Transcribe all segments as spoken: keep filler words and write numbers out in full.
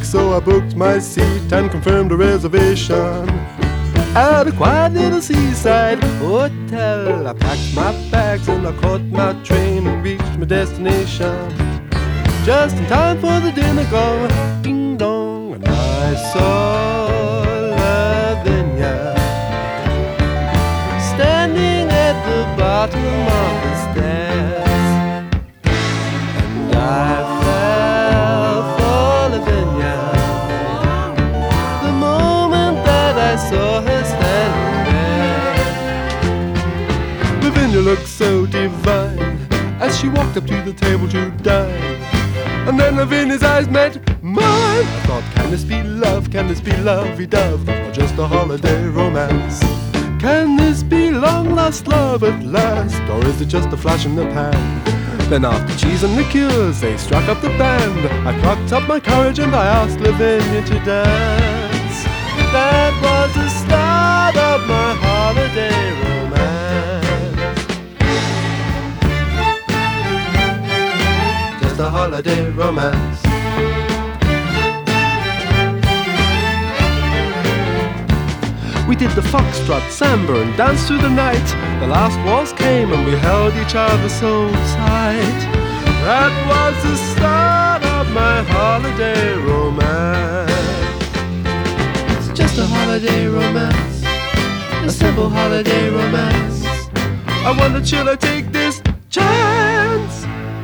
so I booked my seat and confirmed a reservation at a quiet little seaside hotel. I packed my bags and I caught my train and reached my destination just in time for the dinner gong. Ding dong, and I saw Lavinia standing at the bottom of the stairs, and I fell for Lavinia the moment that I saw her standing there. Lavinia looked so divine as she walked up to the table to dine, and then Lavinia's eyes met mine. I thought, can this be love? Can this be lovey-dove? Or just a holiday romance? Can this be long-lost love at last? Or is it just a flash in the pan? Then after cheese and liqueurs, they struck up the band. I plucked up my courage and I asked Lavinia to dance. That was the start of my holiday romance. Just a holiday romance. We did the foxtrot, samba and danced through the night. The last waltz came and we held each other so tight. That was the start of my holiday romance. It's just a holiday romance, a simple holiday romance. I wondered, should I take this chance?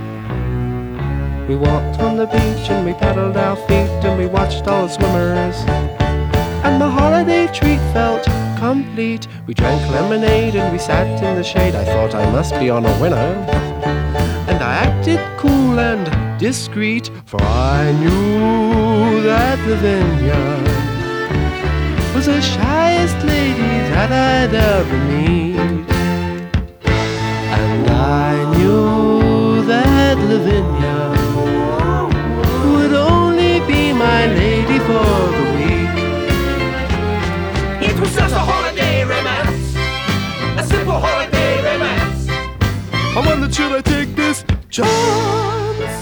We walked on the beach and we paddled our feet and we watched all the swimmers, and the holiday treat felt complete. We drank lemonade and we sat in the shade. I thought I must be on a winner, and I acted cool and discreet, for I knew that Lavinia was the shyest lady that I'd ever meet. And I knew that Lavinia would only be my lady for the week. It was just a holiday romance, a simple holiday romance. I wondered, should I take this chance?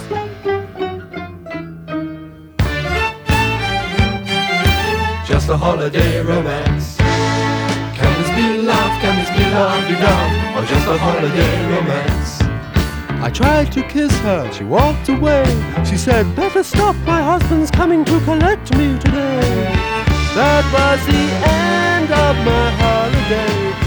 Just a holiday romance. Can this be love? Can this be lovey-dove? Or just a holiday romance? I tried to kiss her, she walked away. She said, better stop, my husband's coming to collect me today. That was the end of my holiday.